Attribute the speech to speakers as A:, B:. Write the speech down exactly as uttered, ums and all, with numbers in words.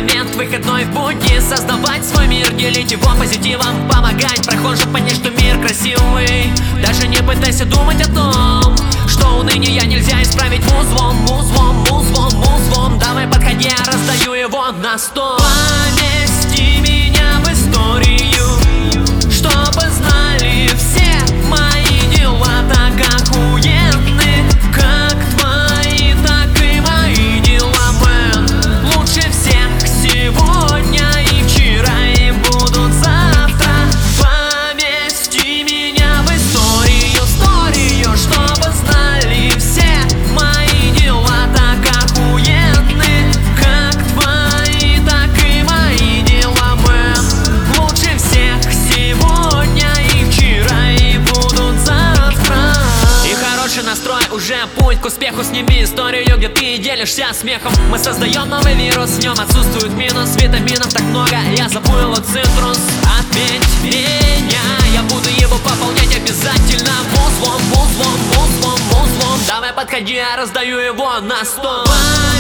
A: момент, выходной в будни. Создавать свой мир, делить его позитивом, помогать прохожим понять, что мир красивый. Даже не пытайся думать о том, что уныние нельзя исправить музвом, музвом, музвом, музвом. Давай подходи, я раздаю его на стол. Помести меня в историю, чтобы знали все мои дела так охуенны, как твои, так и мои дела, мэн. Лучше всех сегодня и вчера, и будут завтра. Помести меня в историю, историю, чтобы знали все мои дела так охуенны, как твои, так и мои дела, мэн. Лучше всех сегодня и вчера, и будут завтра. И хороший настрой уже путь к успеху. Сними историю, где ты делишься смехом. Мы создаем новый вирус, в нем отсутствует минус. Витаминов так много, я забыл о цитрус. Отметь меня, я буду его пополнять обязательно. Музвом, музвом, музвом, музвом. Давай подходи, я раздаю его на стол.